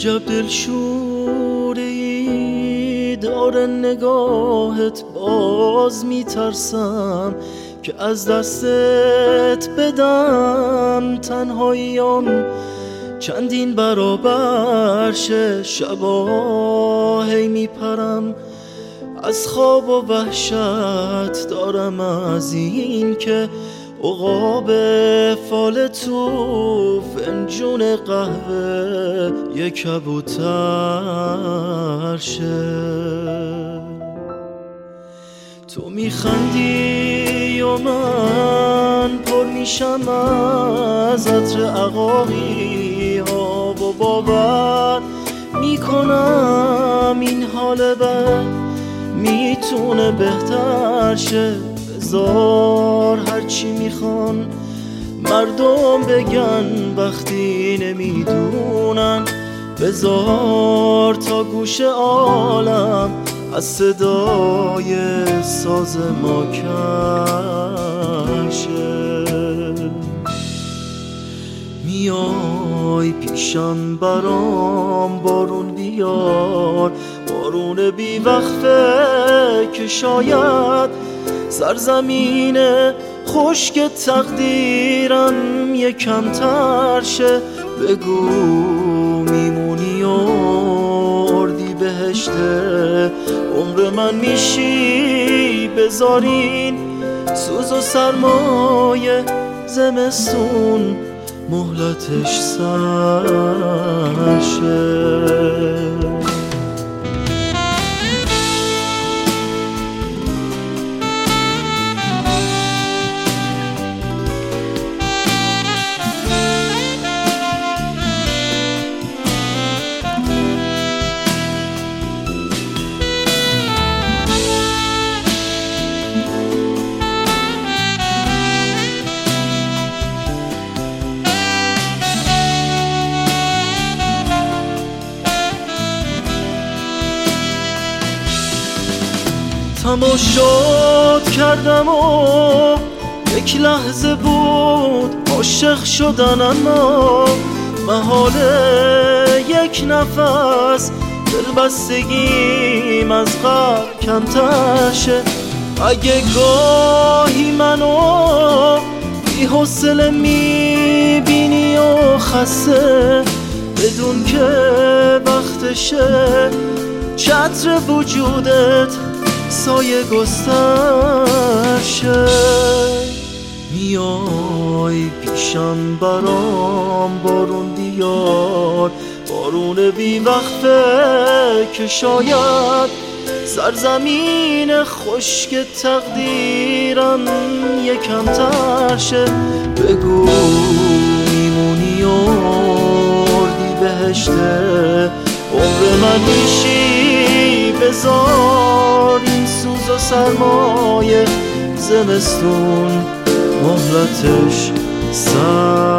عجب دلشوری داره نگاهت، باز میترسم که از دستت بدم. تنهاییام چندین برابر شه، شبا هی میپرم از خواب و وحشت دارم از این که عقاب فال تو فنجون قهوه یک کبوتر شه. تو میخندی و من پر میشم از عطر عقاقی ها و باور میکنم این حال بد میتونه بهتر شه. بذار هرچی میخوان مردم بگن وقتی نمیدونن، بذار تا گوش عالم از صدای ساز ما کن شه. میای پیشم برام بارون بیار، بارون بی وقفه که شاید سرزمین خشک تقدیرم یکم تر شه. بگو میمونی و اردی بهشته عمر من میشی، بذارین سوز و سرمایه زمستون مهلتش سر شه. تماشات کردم و یک لحظه بود عاشق شدن، اما محال یک نفس دلبستگیم از قبل کمتر شه. اگه گاهی منو بی حوصله میبینی و خسته، بدون که وقتشه چتر وجودت سایه گستر شه. میای پیشم برام بارون بیار، بارون بی وقفه که شاید سرزمین خشک تقدیرم یکم تر شه. بگو میمونی و اردی بهشته عمر من میشی، بذار این سوز و سرمایه زمستون مهلتش سر